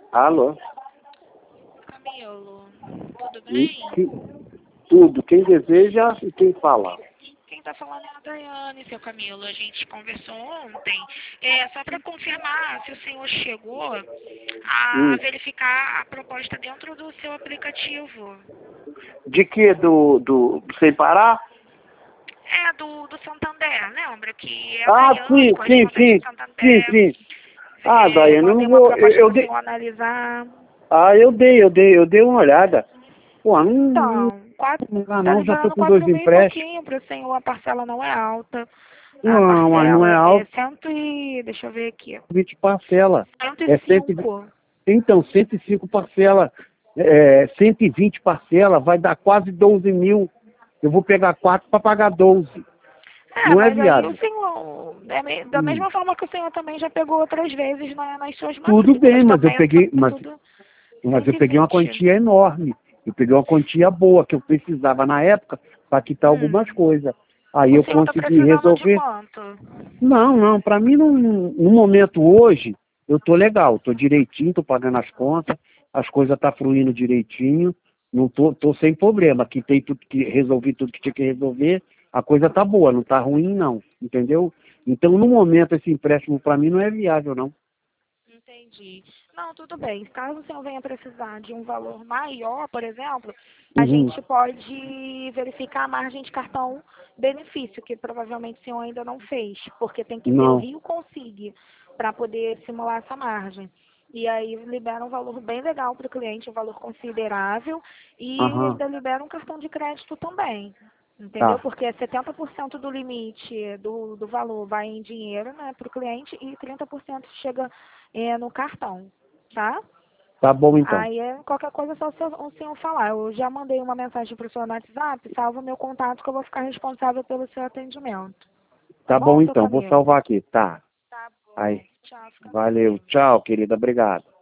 Alô? Camilo, tudo E bem? tudo. Quem deseja e quem fala. Quem tá falando é a Daiane, seu Camilo. A gente conversou ontem. Só para confirmar se o senhor chegou a Hum. verificar a proposta dentro do seu aplicativo. De que? Do Sem Parar? Do Santander, lembra? Que é a Ah, Daiane, sim, sim, correspondente sim. do Sim, Santander. sim. Ah, Eu Daiane, eu não mandei uma vou. proposta para o Dei. senhor analisar. Ah, eu dei uma olhada. Pô, não Então, quatro, dá tá não, já tô liberando com 2 4 mil e empréstimos. pouquinho para o senhor. A parcela não é alta. A Não, mas não parcela é é alto, deixa eu ver aqui, 20 parcela. É 105. então, 105 parcela, 120 parcela, vai dar quase 12 mil. Eu vou pegar 4 para pagar 12. Não é Mas aí o viável. senhor, da Hum. mesma forma que o senhor também já pegou outras vezes nas suas Tudo bem, matrículas, também é tudo mas eu peguei uma 120. quantia enorme. Eu peguei uma quantia boa que eu precisava na época para quitar algumas Hum. coisas. Aí O eu senhor está consegui precisando de resolver. quanto? Não, para mim, no momento hoje, eu tô legal, tô direitinho, tô pagando as contas, as coisas tá fluindo direitinho, não tô sem problema, aqui tem tudo que resolvi tudo que tinha que resolver, a coisa tá boa, não tá ruim não, entendeu? Então, no momento, esse empréstimo para mim não é viável, não. Entendi. Não, tudo bem. Caso o senhor venha precisar de um valor maior, por exemplo, a Uhum. gente pode verificar a margem de cartão benefício, que provavelmente o senhor ainda não fez, porque tem que ter o Não. Rio Consigne para poder simular essa margem. E aí libera um valor bem legal para o cliente, um valor considerável, e Aham. ainda libera um cartão de crédito também. Entendeu? Tá. Porque 70% do limite do valor vai em dinheiro, né, para o cliente e 30% chega no cartão, tá? Tá bom então. Aí qualquer coisa é só o senhor falar. Eu já mandei uma mensagem para o senhor no WhatsApp, salva o meu contato que eu vou ficar responsável pelo seu atendimento. Tá Tá bom, bom seu então, vou Camilo? salvar aqui. Tá. Tá bom. Aí. Tchau, fica com Valeu. Deus. Tchau, querida. Obrigado.